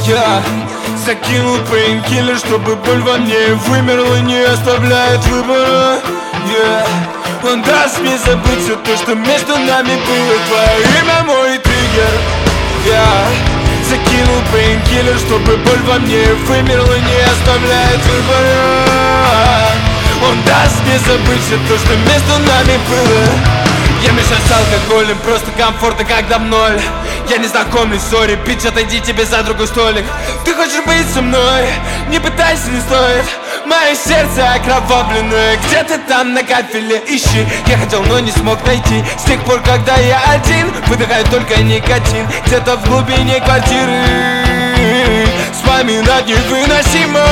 Я закинул пейнкиллер, чтобы боль во мне вымерла, не оставляет выбора. Он даст мне забыть все то, что между нами было. Твое имя мой триггер. Я закинул пейнкиллер, чтобы боль во мне вымерла, не оставляет выбора. Он даст мне забыть все то, что между нами было. Я мешаю с алкоголем, просто комфортно, когда в ноль. Я незнакомый, сори, бич, отойди тебе за другой столик. Ты хочешь быть со мной? Не пытайся, не стоит. Мое сердце окровавленное, где ты там на кафеле, ищи. Я хотел, но не смог найти. С тех пор, когда я один, выдыхаю только никотин. Где-то в глубине квартиры вспоминать невыносимо.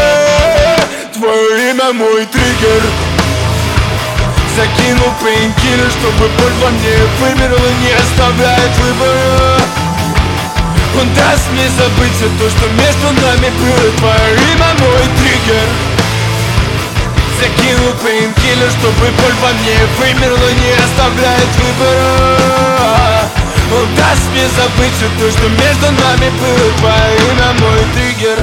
Твое имя мой триггер. Закинул пейнкиллер, чтобы боль во мне вымерла, не оставляет выбора. Он даст мне забыть все то, что между нами было. Твое имя мой триггер. Закинул пейнкиллер, чтобы боль во мне вымерла, не оставляет выбора. Он даст мне забыть все то, что между нами было. Твое имя мой триггер.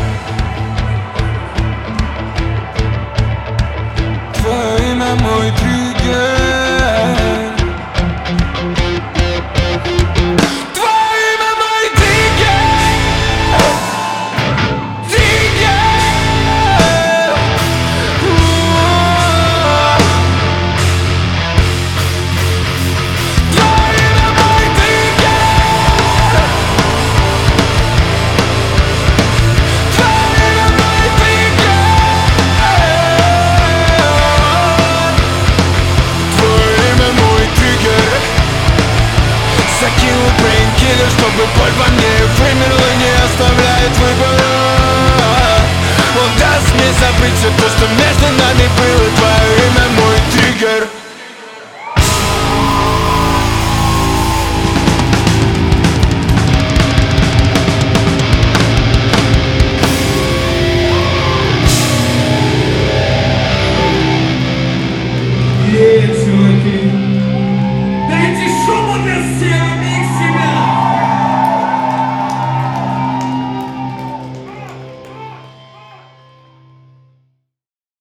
Твое имя мой триггер. Закинул пейнкиллер, чтобы боль во мне вымерла, не оставляет выбора. Он даст мне забыть все то, что между нами было. Твое имя мой триггер.